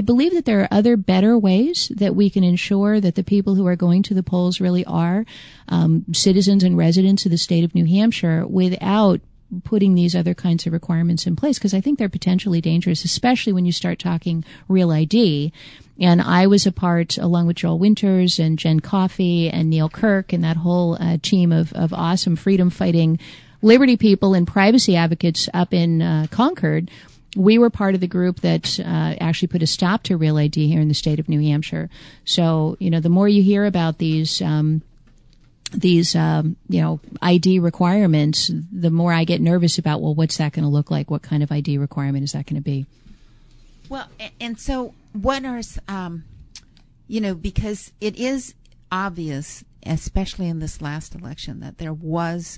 believe that there are other better ways that we can ensure that the people who are going to the polls really are citizens and residents of the state of New Hampshire without putting these other kinds of requirements in place, because I think they're potentially dangerous, especially when you start talking real ID. And I was a part, along with Joel Winters and Jen Coffey and Neil Kirk and that whole team of awesome freedom-fighting liberty people and privacy advocates up in Concord. We were part of the group that actually put a stop to real ID here in the state of New Hampshire. So, the more you hear about these ID requirements, the more I get nervous about, well, what's that going to look like? What kind of ID requirement is that going to be? Well, and so what are, because it is obvious, especially in this last election, that there was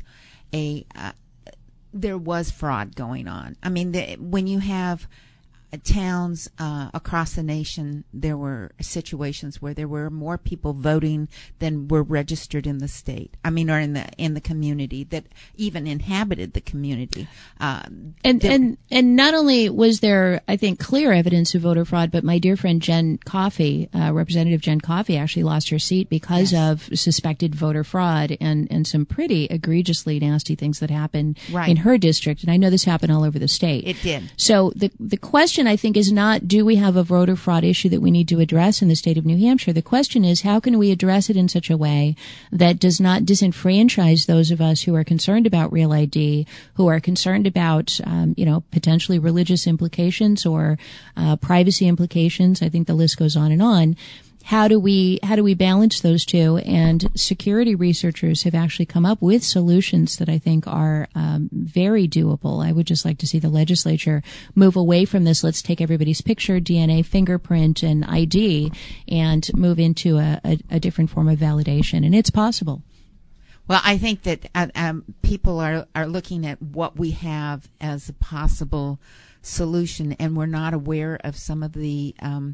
fraud going on. I mean, when you have towns across the nation, there were situations where there were more people voting than were registered in the state. I mean, or in the community that even inhabited the community. And not only was there, I think, clear evidence of voter fraud, but my dear friend Jen Coffey, Representative Jen Coffey, actually lost her seat because of suspected voter fraud and some pretty egregiously nasty things that happened in her district. And I know this happened all over the state. It did. So the question, I think, is not, do we have a voter fraud issue that we need to address in the state of New Hampshire? The question is, how can we address it in such a way that does not disenfranchise those of us who are concerned about real ID, who are concerned about, potentially religious implications or privacy implications? I think the list goes on and on. How do we balance those two? And security researchers have actually come up with solutions that I think are very doable. I would just like to see the legislature move away from this, let's take everybody's picture, DNA, fingerprint, and ID, and move into a different form of validation. And it's possible. Well, I think that people are looking at what we have as a possible solution, and we're not aware of some of the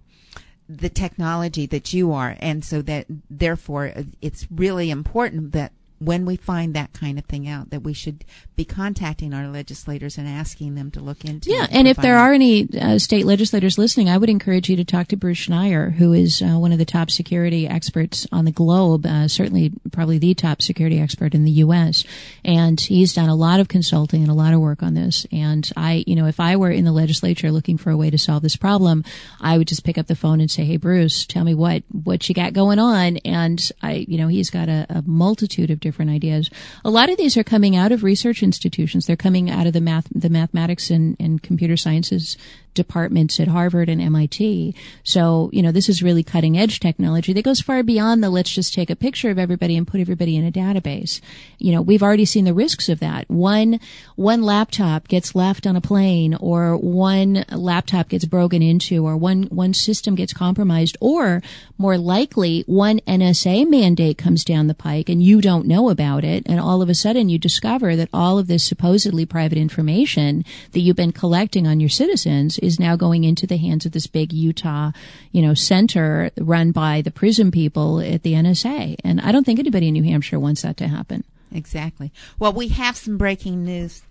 technology that you are, and so that therefore it's really important that when we find that kind of thing out, that we should be contacting our legislators and asking them to look into it. Yeah, and if there are any state legislators listening, I would encourage you to talk to Bruce Schneier, who is one of the top security experts on the globe, certainly probably the top security expert in the U.S., and he's done a lot of consulting and a lot of work on this. And if I were in the legislature looking for a way to solve this problem, I would just pick up the phone and say, hey, Bruce, tell me what you got going on. And he's got a multitude of different ideas. A lot of these are coming out of research institutions. They're coming out of the mathematics and computer sciences departments at Harvard and MIT. So, this is really cutting edge technology that goes far beyond the let's just take a picture of everybody and put everybody in a database. We've already seen the risks of that. One laptop gets left on a plane, or one laptop gets broken into, or one system gets compromised, or more likely one NSA mandate comes down the pike and you don't know about it, and all of a sudden you discover that all of this supposedly private information that you've been collecting on your citizens is now going into the hands of this big Utah, center run by the PRISM people at the NSA. And I don't think anybody in New Hampshire wants that to happen. Exactly. Well, we have some breaking news.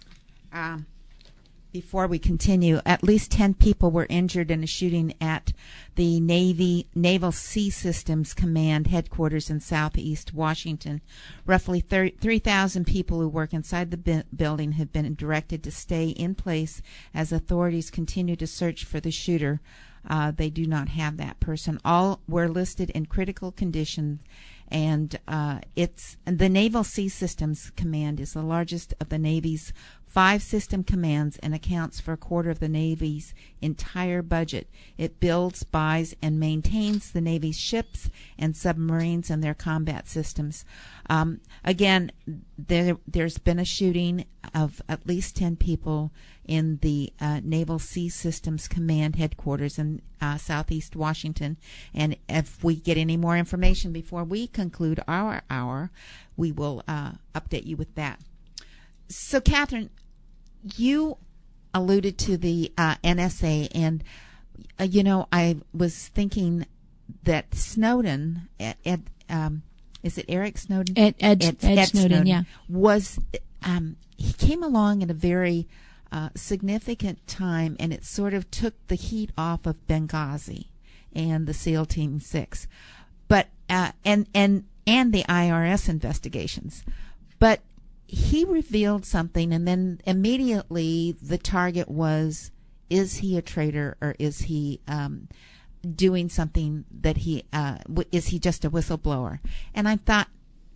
Before we continue, at least 10 people were injured in a shooting at the Naval Sea Systems Command headquarters in southeast Washington. Roughly 3,000 people who work inside the building have been directed to stay in place as authorities continue to search for the shooter. They do not have that person. All were listed in critical condition, and the Naval Sea Systems Command is the largest of the Navy's 5 system commands and accounts for a quarter of the Navy's entire budget. It builds, buys, and maintains the Navy's ships and submarines and their combat systems. Again, there's been a shooting of at least 10 people in the Naval Sea Systems Command headquarters in southeast Washington. And if we get any more information before we conclude our hour, we will update you with that. So, Catherine, you alluded to the NSA, and I was thinking that Snowden, is it Eric Snowden? Ed Snowden, yeah, was he came along at a very significant time, and it sort of took the heat off of Benghazi and the SEAL Team 6, but and the IRS investigations. But he revealed something, and then immediately the target was, is he a traitor, or is he doing something that is he just a whistleblower? And I thought,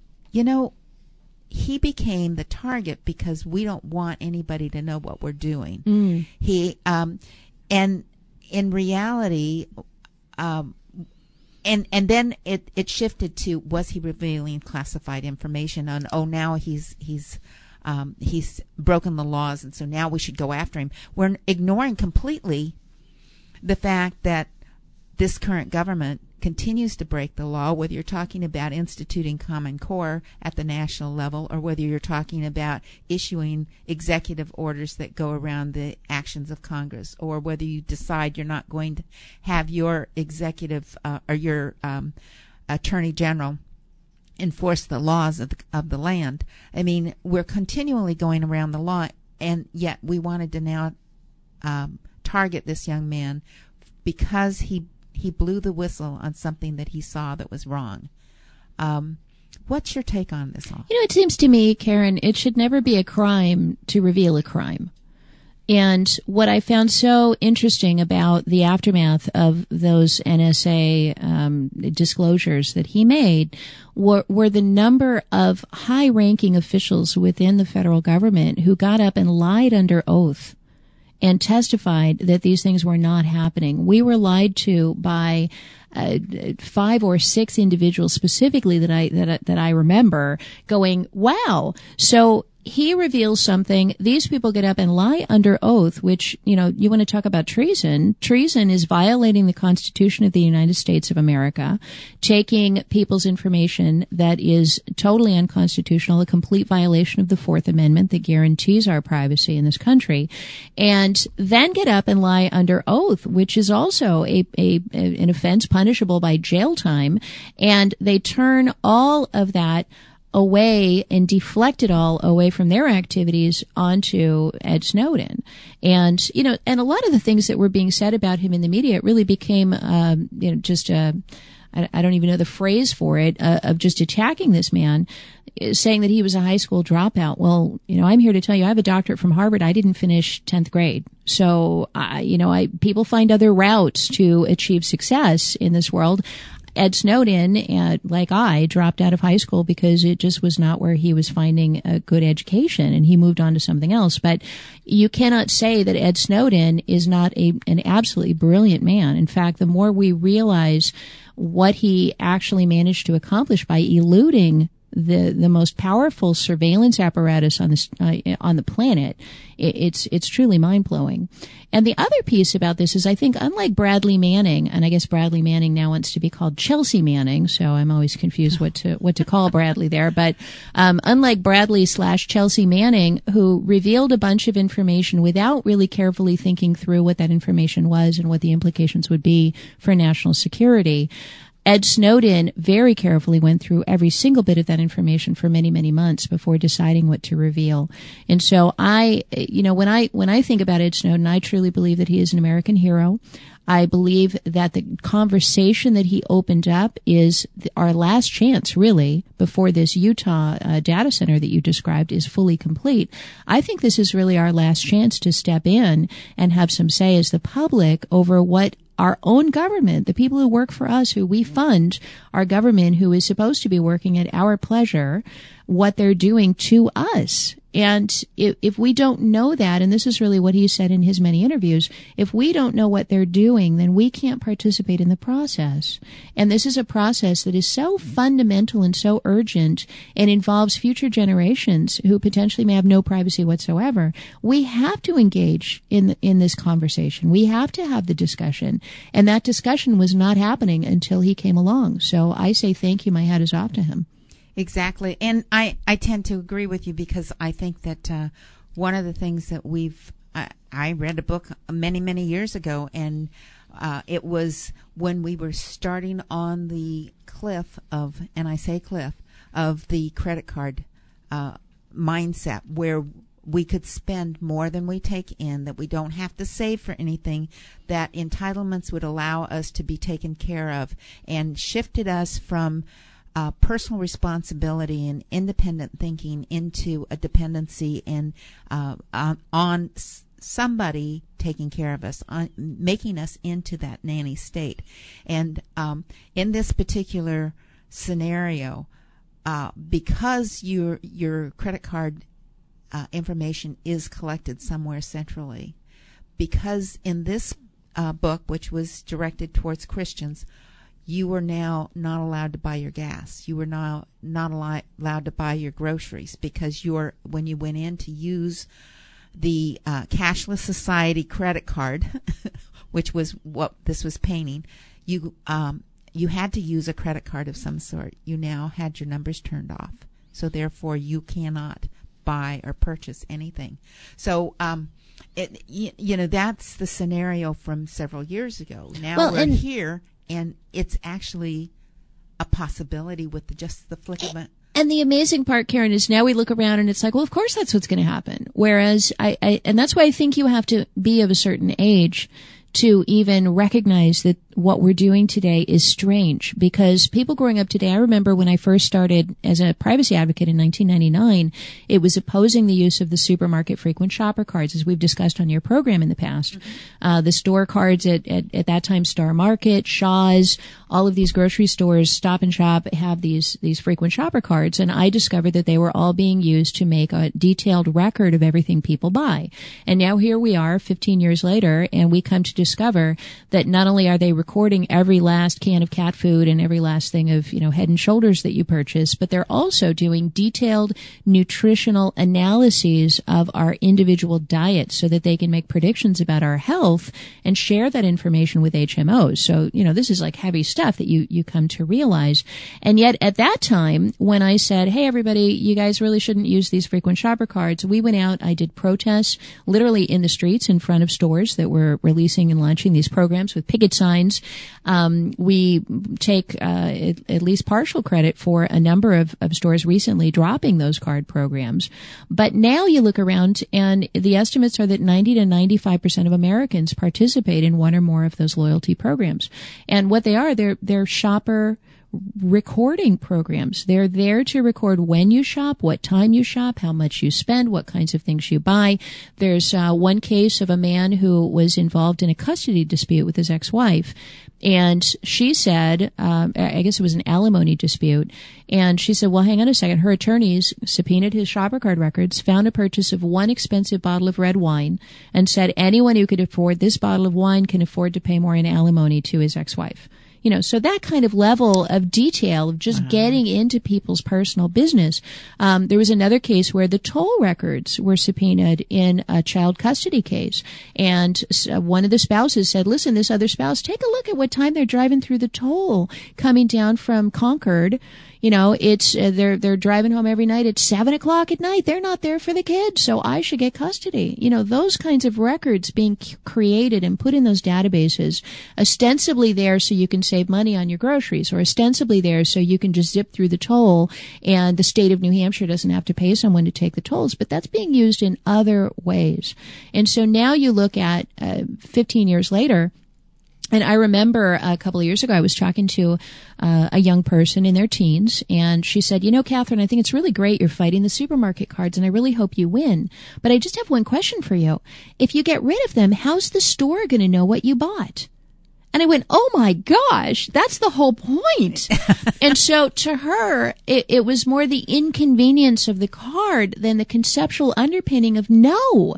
he became the target because we don't want anybody to know what we're doing. And in reality, and then it shifted to, was he revealing classified information? On now he's broken the laws, and so now we should go after him. We're ignoring completely the fact that this current government continues to break the law, whether you're talking about instituting Common Core at the national level, or whether you're talking about issuing executive orders that go around the actions of Congress, or whether you decide you're not going to have your executive or your attorney general enforce the laws of the land. I mean, we're continually going around the law, and yet we wanted to now target this young man because he blew the whistle on something that he saw that was wrong. What's your take on this all? It seems to me, Karen, it should never be a crime to reveal a crime. And what I found so interesting about the aftermath of those NSA disclosures that he made were the number of high-ranking officials within the federal government who got up and lied under oath and testified that these things were not happening. We were lied to by 5 or 6 individuals specifically that I remember going, wow. So he reveals something. These people get up and lie under oath, which, you want to talk about treason. Treason is violating the Constitution of the United States of America, taking people's information that is totally unconstitutional, a complete violation of the Fourth Amendment that guarantees our privacy in this country, and then get up and lie under oath, which is also an offense punishable by jail time. And they turn all of that away and deflect it all away from their activities onto Ed Snowden. And, and a lot of the things that were being said about him in the media, it really became, just I don't even know the phrase for it, of just attacking this man, saying that he was a high school dropout. Well, I'm here to tell you, I have a doctorate from Harvard. I didn't finish 10th grade. So, people find other routes to achieve success in this world. Ed Snowden, like I, dropped out of high school because it just was not where he was finding a good education, and he moved on to something else. But you cannot say that Ed Snowden is not an absolutely brilliant man. In fact, the more we realize what he actually managed to accomplish by eluding the most powerful surveillance apparatus on the planet, it's truly mind-blowing. And the other piece about this is, I think, unlike Bradley Manning, and I guess Bradley Manning now wants to be called Chelsea Manning, so I'm always confused what to call Bradley there. But unlike Bradley/Chelsea Manning, who revealed a bunch of information without really carefully thinking through what that information was and what the implications would be for national security, Ed Snowden very carefully went through every single bit of that information for many, many months before deciding what to reveal. And so when I think about Ed Snowden, I truly believe that he is an American hero. I believe that the conversation that he opened up is our last chance, really, before this Utah data center that you described is fully complete. I think this is really our last chance to step in and have some say as the public over what our own government, the people who work for us, who we fund, our government, who is supposed to be working at our pleasure, what they're doing to us. And if we don't know that, and this is really what he said in his many interviews, if we don't know what they're doing, then we can't participate in the process. And this is a process that is so fundamental and so urgent and involves future generations who potentially may have no privacy whatsoever. We have to engage in this conversation. We have to have the discussion. And that discussion was not happening until he came along. So I say thank you. My hat is off to him. Exactly. And I tend to agree with you, because I think that one of the things that I read a book many, many years ago, and it was when we were starting on the cliff of, and I say cliff, of the credit card mindset, where we could spend more than we take in, that we don't have to save for anything, that entitlements would allow us to be taken care of, and shifted us from personal responsibility and independent thinking into a dependency and on somebody taking care of us, on making us into that nanny state. And in this particular scenario, because your credit card information is collected somewhere centrally, because in this book, which was directed towards Christians, you were now not allowed to buy your gas. You were now not allowed to buy your groceries, because when you went in to use the Cashless Society credit card, which was what this was painting, you had to use a credit card of some sort. You now had your numbers turned off, so therefore you cannot buy or purchase anything. So that's the scenario from several years ago. Now we're here, and it's actually a possibility with just the flick of a... And the amazing part, Karen, is now we look around and it's like, well, of course that's what's going to happen. Whereas and that's why I think you have to be of a certain age to even recognize that what we're doing today is strange, because people growing up today, I remember when I first started as a privacy advocate in 1999, it was opposing the use of the supermarket frequent shopper cards, as we've discussed on your program in the past. Mm-hmm. The store cards at that time, Star Market, Shaw's, all of these grocery stores, Stop and Shop, have these frequent shopper cards, and I discovered that they were all being used to make a detailed record of everything people buy. And now here we are 15 years later, and we come to discover that not only are they recording every last can of cat food and every last thing of, Head and Shoulders that you purchase, but they're also doing detailed nutritional analyses of our individual diets so that they can make predictions about our health and share that information with HMOs. So, this is like heavy stuff that you come to realize. And yet at that time, when I said, hey, everybody, you guys really shouldn't use these frequent shopper cards, we went out, I did protests literally in the streets in front of stores that were releasing and launching these programs with picket signs. We take at least partial credit for a number of stores recently dropping those card programs. But now you look around and the estimates are that 90 to 95% of Americans participate in one or more of those loyalty programs. And what they are, they're shopper recording programs. They're there to record when you shop, what time you shop, how much you spend, what kinds of things you buy. There's one case of a man who was involved in a custody dispute with his ex-wife. And she said, I guess it was an alimony dispute. And she said, well, hang on a second. Her attorneys subpoenaed his shopper card records, found a purchase of one expensive bottle of red wine, and said anyone who could afford this bottle of wine can afford to pay more in alimony to his ex-wife. So that kind of level of detail of just getting into people's personal business. There was another case where the toll records were subpoenaed in a child custody case. And one of the spouses said, listen, this other spouse, take a look at what time they're driving through the toll coming down from Concord. It's they're driving home every night at 7:00 at night. They're not there for the kids, so I should get custody. Those kinds of records being created and put in those databases, ostensibly there so you can save money on your groceries, or ostensibly there so you can just zip through the toll and the state of New Hampshire doesn't have to pay someone to take the tolls. But that's being used in other ways. And so now you look at 15 years later. And I remember a couple of years ago, I was talking to a young person in their teens, and she said, Catherine, I think it's really great you're fighting the supermarket cards, and I really hope you win. But I just have one question for you. If you get rid of them, how's the store going to know what you bought? And I went, oh my gosh, that's the whole point. And so to her, it was more the inconvenience of the card than the conceptual underpinning of no.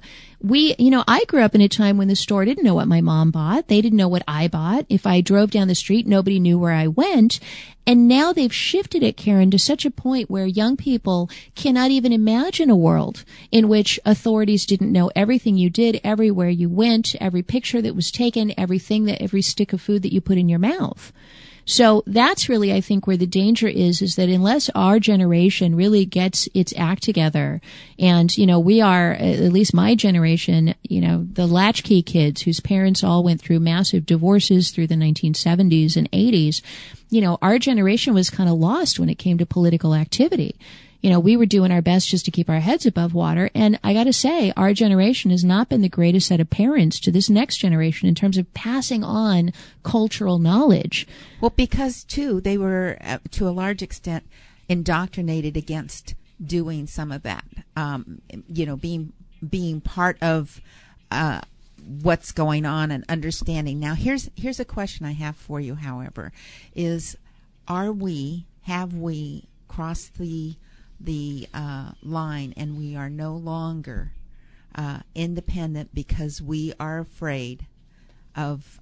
I grew up in a time when the store didn't know what my mom bought. They didn't know what I bought. If I drove down the street, nobody knew where I went. And now they've shifted it, Karen, to such a point where young people cannot even imagine a world in which authorities didn't know everything you did, everywhere you went, every picture that was taken, every stick of food that you put in your mouth. So that's really, I think, where the danger is that unless our generation really gets its act together, and, we are, at least my generation, the latchkey kids whose parents all went through massive divorces through the 1970s and 80s, our generation was kind of lost when it came to political activity. we were doing our best just to keep our heads above water. And I got to say, our generation has not been the greatest set of parents to this next generation in terms of passing on cultural knowledge. Well, because, too, they were, to a large extent, indoctrinated against doing some of that, being part of what's going on and understanding. Now, here's a question I have for you, however, is have we crossed the line and we are no longer independent because we are afraid of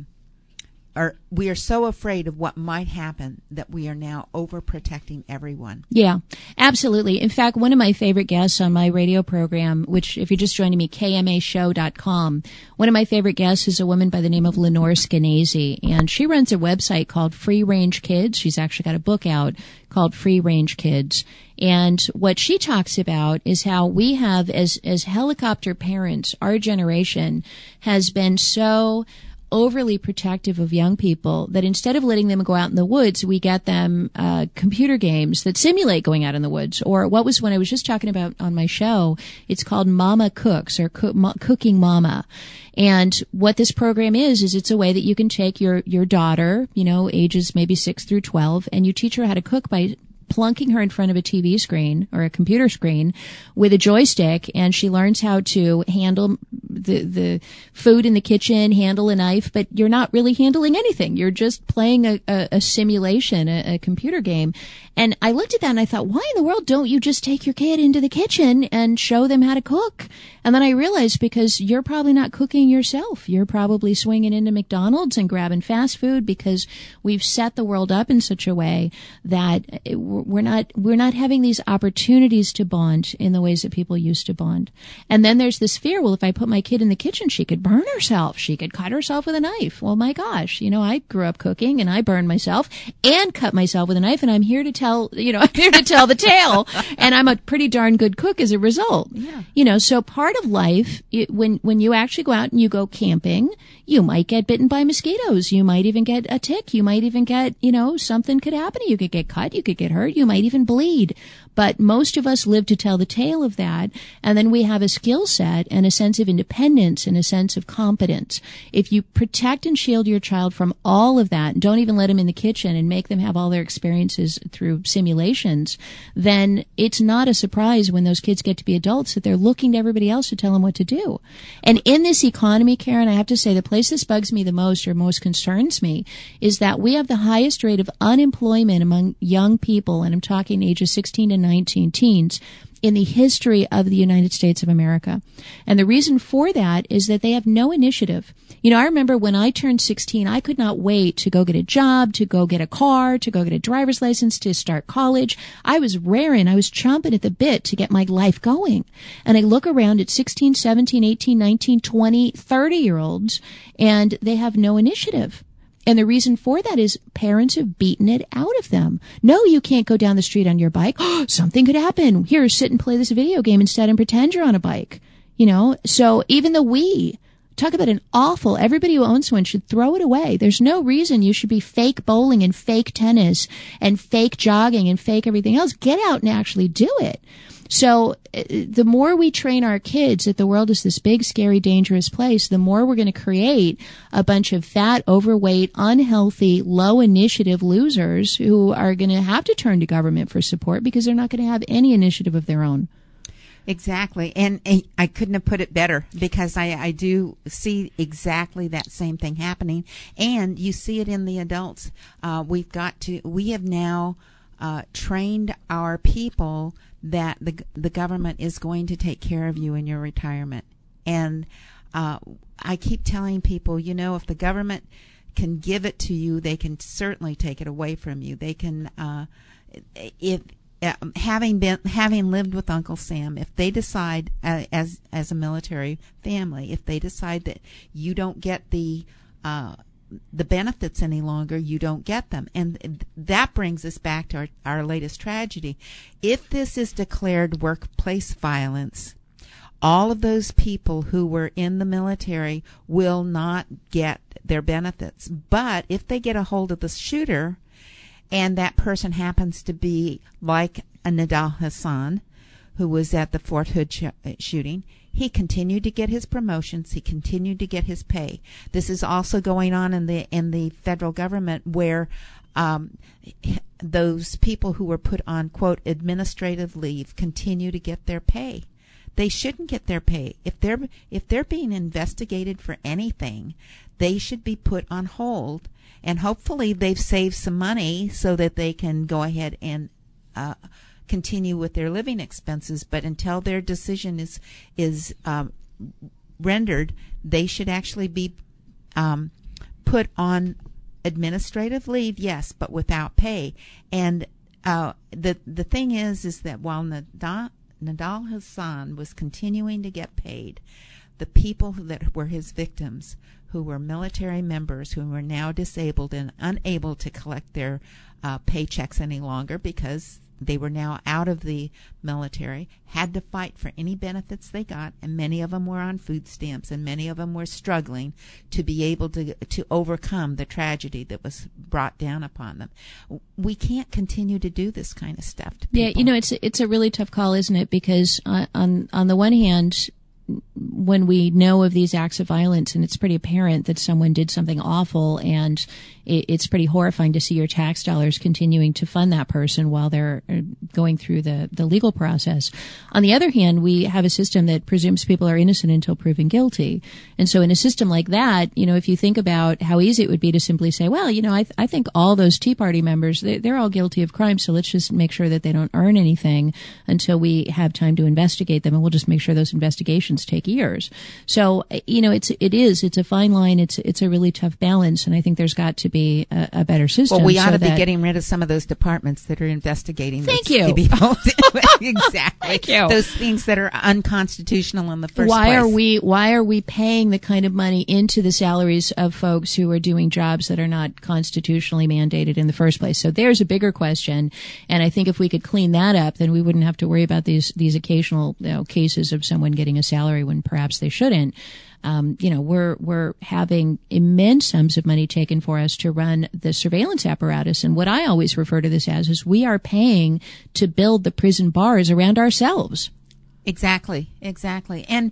or we are so afraid of what might happen that we are now overprotecting everyone? Yeah, absolutely. In fact, one of my favorite guests on my radio program, which if you're just joining me, KMAshow.com, one of my favorite guests is a woman by the name of Lenore Skenazy, and she runs a website called Free Range Kids. She's actually got a book out called Free Range Kids. And what she talks about is how we have, as helicopter parents, our generation has been so overly protective of young people that instead of letting them go out in the woods, we get them computer games that simulate going out in the woods. Or what was one I was just talking about on my show, it's called Mama Cooks or Cooking Mama. And what this program is it's a way that you can take your daughter, ages maybe 6 through 12, and you teach her how to cook by plunking her in front of a TV screen or a computer screen with a joystick, and she learns how to handle the food in the kitchen, handle a knife, but you're not really handling anything. You're just playing a simulation, a computer game. And I looked at that and I thought, why in the world don't you just take your kid into the kitchen and show them how to cook? And then I realized because you're probably not cooking yourself. You're probably swinging into McDonald's and grabbing fast food because we've set the world up in such a way that we're not having these opportunities to bond in the ways that people used to bond. And then there's this fear, well, if I put my kid in the kitchen, she could burn herself. She could cut herself with a knife. Well, my gosh, I grew up cooking and I burned myself and cut myself with a knife, and I'm here to tell the tale. And I'm a pretty darn good cook as a result. Yeah. So part of life, when you actually go out and you go camping, you might get bitten by mosquitoes. You might even get a tick. You might even get, something could happen. You could get cut. You could get hurt. You might even bleed. But most of us live to tell the tale of that. And then we have a skill set and a sense of independence and a sense of competence. If you protect and shield your child from all of that, and don't even let them in the kitchen and make them have all their experiences through simulations, then it's not a surprise when those kids get to be adults that they're looking to everybody else to tell them what to do. And in this economy, Karen, I have to say the place this bugs me the most or most concerns me is that we have the highest rate of unemployment among young people, and I'm talking ages 16 to 19 teens, in the history of the United States of America. And the reason for that is that they have no initiative. I remember when I turned 16, I could not wait to go get a job, to go get a car, to go get a driver's license, to start college. I was raring. I was chomping at the bit to get my life going. And I look around at 16, 17, 18, 19, 20, 30-year-olds, and they have no initiative. And the reason for that is parents have beaten it out of them. No, you can't go down the street on your bike. Oh, something could happen. Here, sit and play this video game instead and pretend you're on a bike. So even the Wii, talk about an awful, everybody who owns one should throw it away. There's no reason you should be fake bowling and fake tennis and fake jogging and fake everything else. Get out and actually do it. So the more we train our kids that the world is this big, scary, dangerous place, the more we're going to create a bunch of fat, overweight, unhealthy, low initiative losers who are going to have to turn to government for support because they're not going to have any initiative of their own. Exactly. And I couldn't have put it better because I do see exactly that same thing happening. And you see it in the adults. We have now trained our people that the government is going to take care of you in your retirement. And I keep telling people, if the government can give it to you, they can certainly take it away from you. They can, having lived with Uncle Sam, if they decide as a military family, if they decide that you don't get the benefits any longer, you don't get them. And that brings us back to our latest tragedy. If this is declared workplace violence, all of those people who were in the military will not get their benefits. But if they get a hold of the shooter and that person happens to be like a Nidal Hasan, who was at the Fort Hood shooting, he continued to get his promotions. He continued to get his pay. This is also going on in the federal government, where those people who were put on, quote, administrative leave continue to get their pay. They shouldn't get their pay. If they're being investigated for anything, they should be put on hold, and hopefully they've saved some money so that they can go ahead and continue with their living expenses. But until their decision is rendered, they should actually be put on administrative leave, yes, but without pay. And the thing is that while Nidal Hasan was continuing to get paid, the people that were his victims, who were military members who were now disabled and unable to collect their paychecks any longer because they were now out of the military, had to fight for any benefits they got, and many of them were on food stamps, and many of them were struggling to be able to overcome the tragedy that was brought down upon them. We can't continue to do this kind of stuff to people. Yeah, it's a really tough call, isn't it? Because on the one hand, when we know of these acts of violence and it's pretty apparent that someone did something awful, and it's pretty horrifying to see your tax dollars continuing to fund that person while they're going through the legal process. On the other hand, we have a system that presumes people are innocent until proven guilty. And so in a system like that, if you think about how easy it would be to simply say, well, I think all those Tea Party members, they're all guilty of crime, so let's just make sure that they don't earn anything until we have time to investigate them, and we'll just make sure those investigations take years. So, it's a fine line. It's a really tough balance, and I think there's got to be a better system. Well, we ought to be getting rid of some of those departments that are investigating. Thank you. Exactly. Thank you. Those things that are unconstitutional in the first place. Why are we paying the kind of money into the salaries of folks who are doing jobs that are not constitutionally mandated in the first place? So there's a bigger question, and I think if we could clean that up, then we wouldn't have to worry about these occasional cases of someone getting a salary when perhaps they shouldn't. We're having immense sums of money taken for us to run the surveillance apparatus. And what I always refer to this as is we are paying to build the prison bars around ourselves. Exactly. And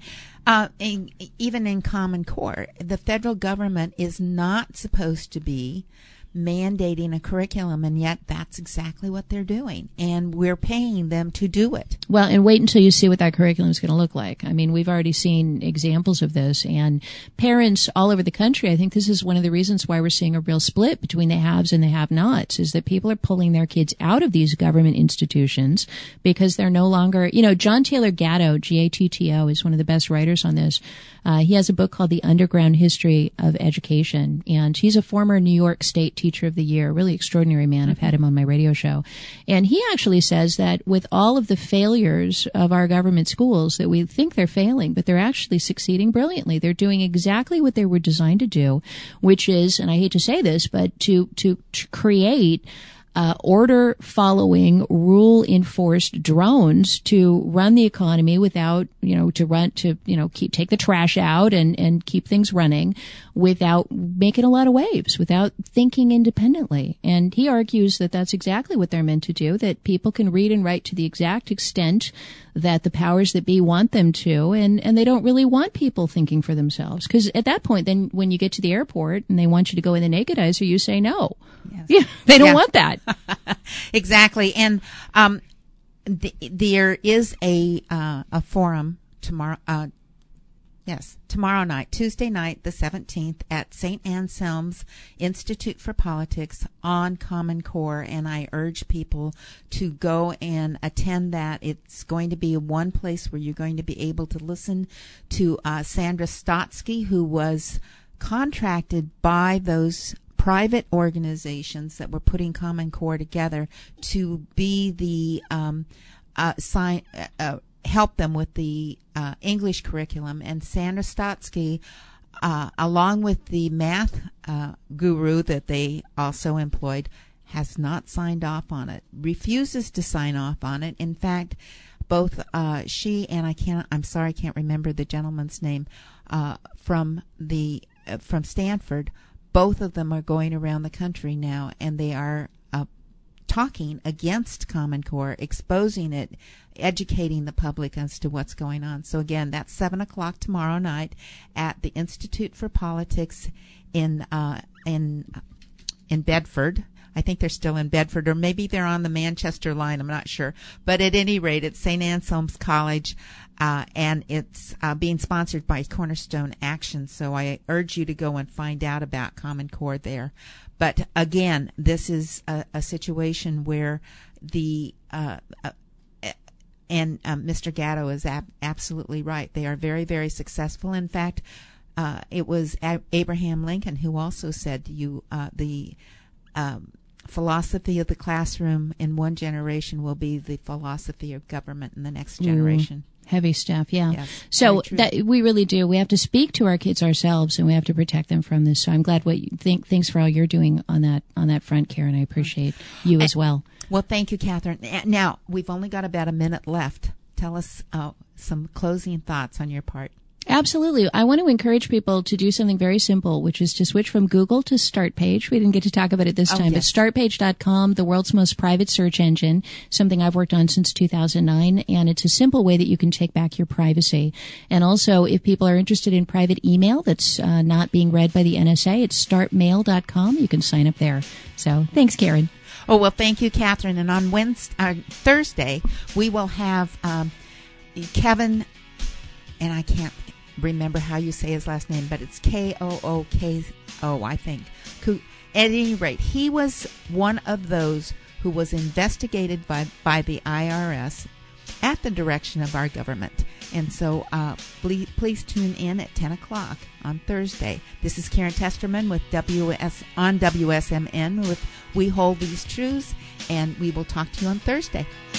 even in Common Core, the federal government is not supposed to be mandating a curriculum, and yet that's exactly what they're doing, and we're paying them to do it. Well, and wait until you see what that curriculum is going to look like. I mean, we've already seen examples of this, and parents all over the country, I think this is one of the reasons why we're seeing a real split between the haves and the have-nots, is that people are pulling their kids out of these government institutions because they're no longer, John Taylor Gatto, Gatto, is one of the best writers on this. He has a book called The Underground History of Education, and he's a former New York State Teacher of the Year, really extraordinary man. I've had him on my radio show. And he actually says that with all of the failures of our government schools, that we think they're failing, but they're actually succeeding brilliantly. They're doing exactly what they were designed to do, which is, and I hate to say this, but to create order-following, rule-enforced drones to run the economy without, take the trash out and keep things running without making a lot of waves, without thinking independently. And he argues that that's exactly what they're meant to do, that people can read and write to the exact extent that the powers that be want them to, and they don't really want people thinking for themselves. Because at that point, then when you get to the airport and they want you to go in the nakedizer, you say no. Yes. Yeah, they don't want that. Exactly. And there is a forum tomorrow. Tomorrow night, Tuesday night, the 17th, at St. Anselm's Institute for Politics on Common Core, and I urge people to go and attend that. It's going to be one place where you're going to be able to listen to Sandra Stotsky, who was contracted by those private organizations that were putting Common Core together to be the help them with the English curriculum. And Sandra Stotsky, along with the math guru that they also employed, has not signed off on it, refuses to sign off on it. In fact, both she and I can't remember the gentleman's name from Stanford. Both of them are going around the country now, and they are talking against Common Core, exposing it, educating the public as to what's going on. So again, that's 7 o'clock tomorrow night at the Institute for Politics in Bedford. I think they're still in Bedford, or maybe they're on the Manchester line. I'm not sure. But at any rate, it's St. Anselm's College, and it's being sponsored by Cornerstone Action. So I urge you to go and find out about Common Core there. But again, this is a situation where Mr. Gatto is absolutely right. They are very, very successful. In fact, it was Abraham Lincoln who also said the philosophy of the classroom in one generation will be the philosophy of government in the next generation. Heavy stuff, yeah. Yes, so that we really do. We have to speak to our kids ourselves, and we have to protect them from this. So I'm glad what you think. Thanks for all you're doing on that front, Karen. I appreciate you as well. Well, thank you, Catherine. Now we've only got about a minute left. Tell us some closing thoughts on your part. Absolutely. I want to encourage people to do something very simple, which is to switch from Google to StartPage. We didn't get to talk about it this time, yes. But StartPage.com, the world's most private search engine, something I've worked on since 2009, and it's a simple way that you can take back your privacy. And also, if people are interested in private email that's not being read by the NSA, it's StartMail.com. You can sign up there. So, thanks, Karen. Oh, well, thank you, Catherine. And on Thursday, we will have Kevin, and I can't remember how you say his last name, but it's Kooko, I think. At any rate, he was one of those who was investigated by the IRS at the direction of our government. And so please tune in at 10 o'clock on Thursday. This is Karen Testerman with WSMN with We Hold These Truths, and we will talk to you on Thursday.